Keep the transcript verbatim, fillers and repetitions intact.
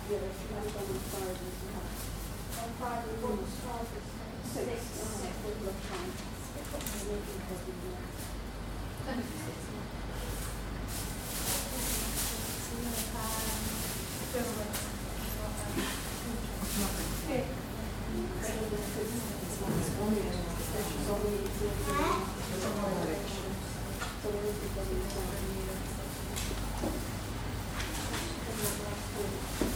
Yeah, that's what I'm on Friday. On Friday, what was Friday? Six. Six. Six. We'll look fine. We'll look probably more. So